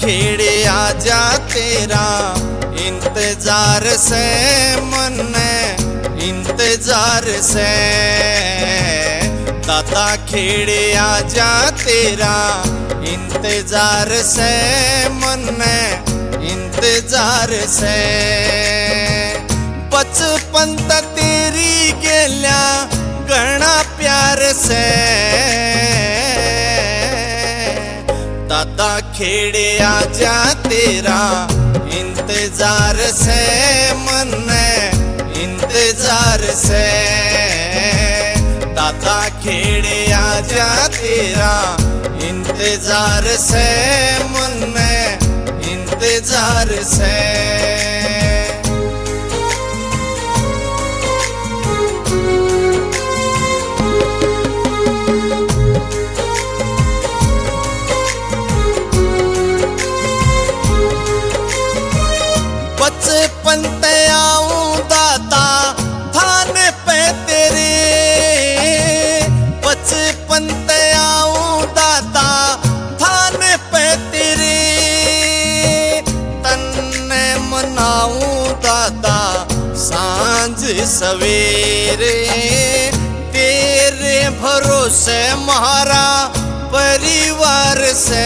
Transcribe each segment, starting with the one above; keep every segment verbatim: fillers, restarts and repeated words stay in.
खेड़े आजा तेरा इंतजार से मन इंतजार से। दादा खेड़े आजा तेरा इंतजार से मन इंतजार से। बचपन तक तेरी गेल्या घना प्यार से। दादा खेड़े आजा तेरा इंतजार से मन इंतजार से। दादा खेड़े आजा तेरा इंतजार से मन इंतजार से। बचपन ते आऊं दादा थाने पे तेरे। बचपन ते आऊं दादा थाने पे तेरे। तन्ने मनाऊं दादा सांझ सवेरे। तेरे भरोसे मारा परिवार से।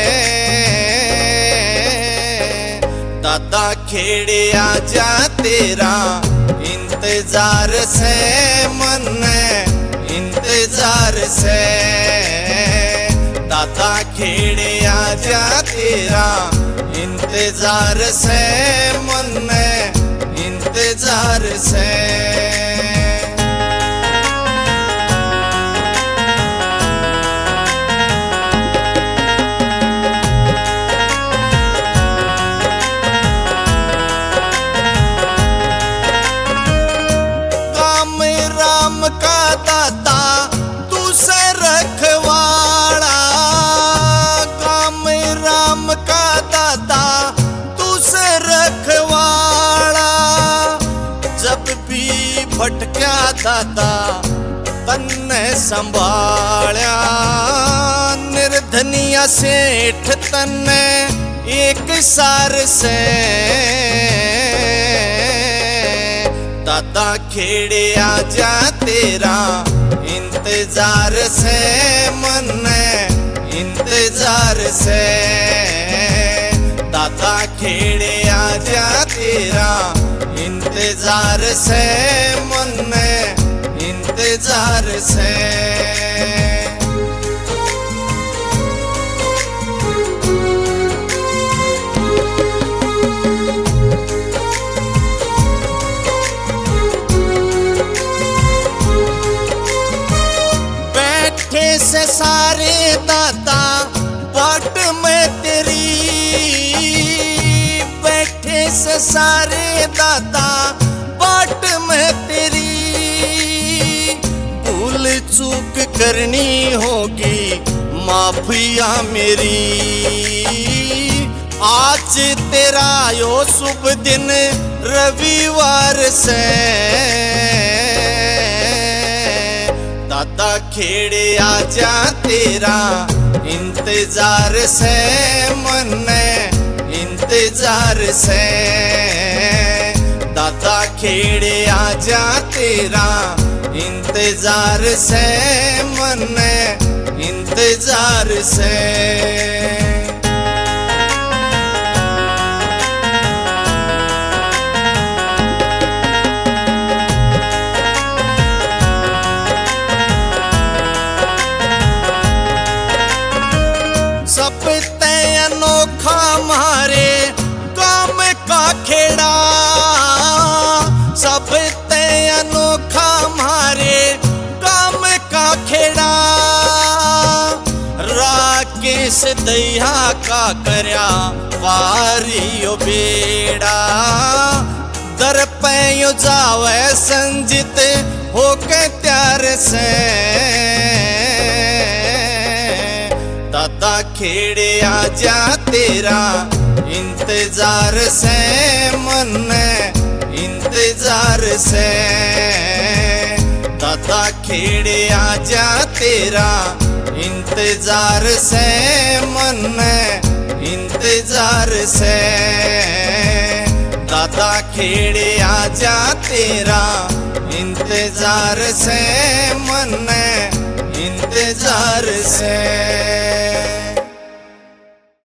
दादा खेड़े आजा तेरा इंतजार से मन इंतजार से। दादा खेड़े आजा तेरा इंतजार से मन इंतजार से। का दाता तू से रखवाड़ा। काम राम का दाता तू से रखवाड़ा। जब भी भटका दाता तन्ने संभाल्या। निर्धनिया सेठ तन्ने एक सार से। दादा खेड़े आजा तेरा इंतजार से मन इंतजार से। दादा खेड़े आजा तेरा इंतजार से मन इंतजार से। से सारे दादा बाट में तेरी। बैठे से सारे दादा बाट में तेरी। भूल चूक करनी होगी माफिया मेरी। आज तेरा यो शुभ दिन रविवार से। दादा खेड़े आजा तेरा इंतजार से मन इंतजार से। दादा खेड़े आजा तेरा इंतजार से मन इंतजार से। अनोखा मारे काम का खेड़ा। सब ते अनोखा मारे काम का खेड़ा। राकेश दया का करया वारियो बेड़ा। दर पे यो जावे संजित होके त्यार से। दादा खेड़े आजा तेरा इंतजार से मन इंतजार से। दादा खेड़े आजा तेरा इंतजार से मन इंतजार इंतजार से। दादा खेड़े आजा तेरा इंतजार से, मन इंतजार से।